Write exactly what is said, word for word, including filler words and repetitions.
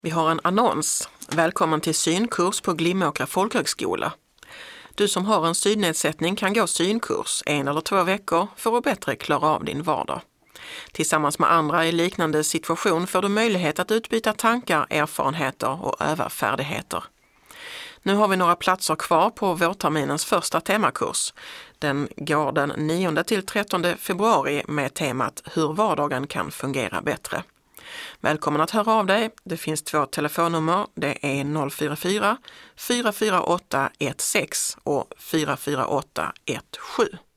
Vi har en annons. Välkommen till synkurs på Glimåkra folkhögskola. Du som har en synnedsättning kan gå synkurs en eller två veckor för att bättre klara av din vardag. Tillsammans med andra i liknande situation får du möjlighet att utbyta tankar, erfarenheter och öva färdigheter. Nu har vi några platser kvar på vårterminens första temakurs. Den går den nionde till trettonde februari med temat Hur vardagen kan fungera bättre. Välkommen att höra av dig. Det finns två telefonnummer. Det är noll fyra fyra, fyra fyra åtta ett sex och fyra fyra åtta ett sju.